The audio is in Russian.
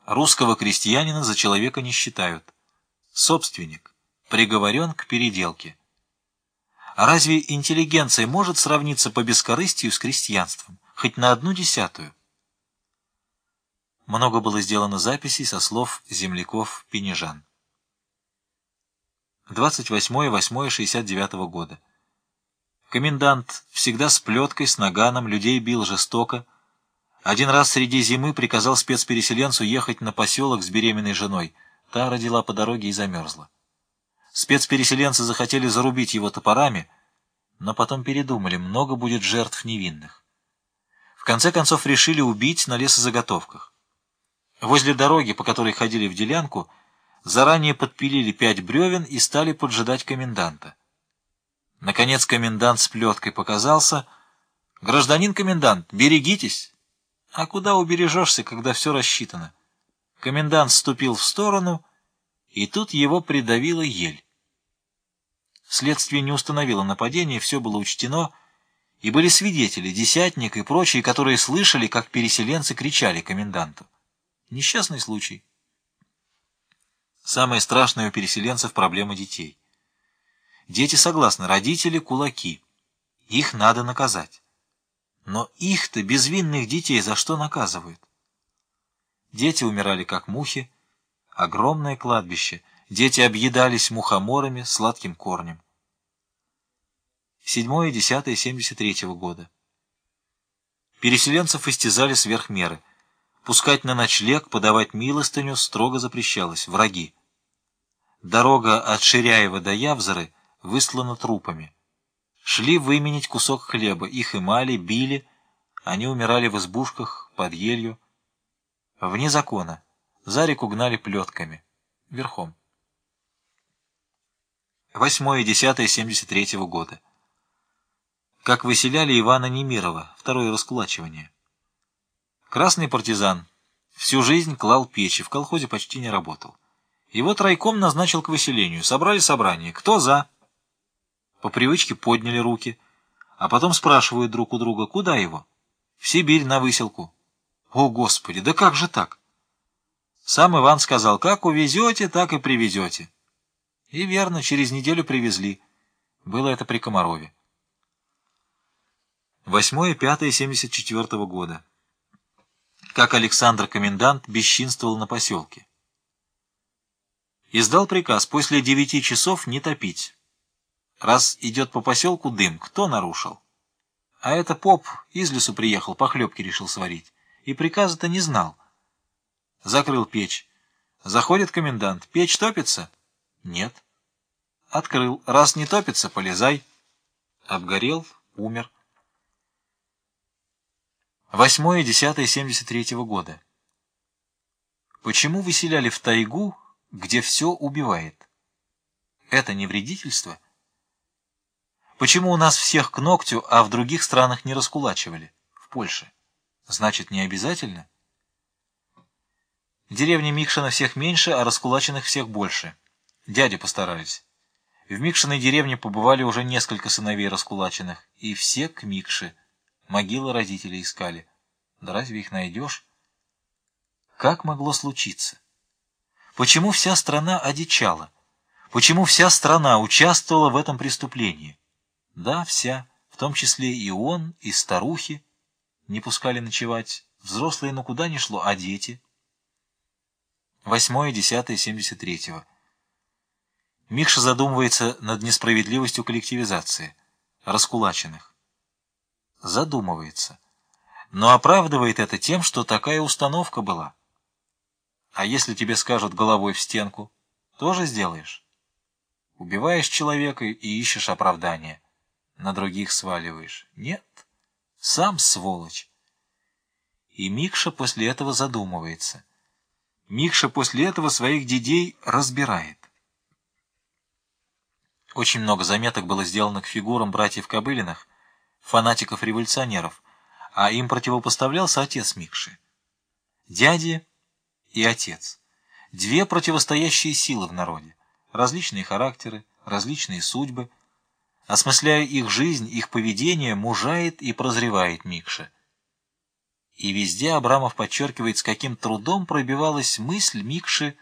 Русского крестьянина за человека не считают. Собственник приговорен к переделке. А разве интеллигенция может сравниться по бескорыстию с крестьянством? Хоть на 1/10? Много было сделано записей со слов земляков-пенежан. 28.08.69 года. Комендант всегда с плеткой, с наганом, людей бил жестоко. Один раз среди зимы приказал спецпереселенцу ехать на поселок с беременной женой. Та родила по дороге и замерзла. Спецпереселенцы захотели зарубить его топорами, но потом передумали, много будет жертв невинных. В конце концов решили убить на лесозаготовках. Возле дороги, по которой ходили в делянку, заранее подпилили 5 бревен и стали поджидать коменданта. Наконец комендант с плеткой показался. «Гражданин комендант, берегитесь!» А куда убережешься, когда все рассчитано? Комендант ступил в сторону, и тут его придавила ель. Следствие не установило нападение, все было учтено, и были свидетели, десятник и прочие, которые слышали, как переселенцы кричали коменданту. Несчастный случай. Самое страшное у переселенцев — проблема детей. Дети согласны, родители — кулаки. Их надо наказать. Но их-то, безвинных детей, за что наказывают? Дети умирали, как мухи. Огромное кладбище. Дети объедались мухоморами, сладким корнем. 7.10.73 года. Переселенцев истязали сверх меры. Пускать на ночлег, подавать милостыню строго запрещалось. Враги. Дорога от Ширяева до Явзоры выслана трупами. Шли выменить кусок хлеба, их имали, били, они умирали в избушках, под елью. Вне закона, за реку гнали плетками, верхом. 8.10.73 года. Как выселяли Ивана Немирова, второе раскулачивание. Красный партизан, всю жизнь клал печи, в колхозе почти не работал. Его райком назначил к выселению, собрали собрание, кто за? По привычке подняли руки, а потом спрашивают друг у друга, куда его? В Сибирь на выселку. О, Господи, да как же так? Сам Иван сказал, как увезете, так и привезете. И верно, через неделю привезли. Было это при Комарове. 8.05.74 года. Как Александр комендант бесчинствовал на поселке. Издал приказ после 9 часов не топить. Раз идет по поселку дым, кто нарушил? А это поп из лесу приехал, похлебки решил сварить. И приказа-то не знал. Закрыл печь. Заходит комендант. Печь топится? Нет. Открыл. Раз не топится, полезай. Обгорел, умер. 8.10.73 года. Почему выселяли в тайгу, где все убивает? Это не вредительство? Почему у нас всех к ногтю, а в других странах не раскулачивали? В Польше. Значит, не обязательно? В деревне Микшина всех меньше, а раскулаченных всех больше. Дяди постарались. В Микшиной деревне побывали уже несколько сыновей раскулаченных, и все к Микше. Могилы родителей искали. Да разве их найдешь? Как могло случиться? Почему вся страна одичала? Почему вся страна участвовала в этом преступлении? Да, вся, в том числе и он, и старухи. Не пускали ночевать. Взрослые, ну куда ни шло, а дети? 8.10.73. Микша задумывается над несправедливостью коллективизации, раскулаченных. Задумывается. Но оправдывает это тем, что такая установка была. А если тебе скажут головой в стенку, тоже сделаешь? Убиваешь человека и ищешь оправдания. На других сваливаешь. Нет, сам сволочь. И Микша после этого задумывается. Микша после этого своих дедей разбирает. Очень много заметок было сделано к фигурам братьев Кобылиных, фанатиков-революционеров, а им противопоставлялся отец Микши. Дядя и отец. Две противостоящие силы в народе. Различные характеры, различные судьбы. Осмысляя их жизнь, их поведение, мужает и прозревает Микша. И везде Абрамов подчеркивает, с каким трудом пробивалась мысль Микши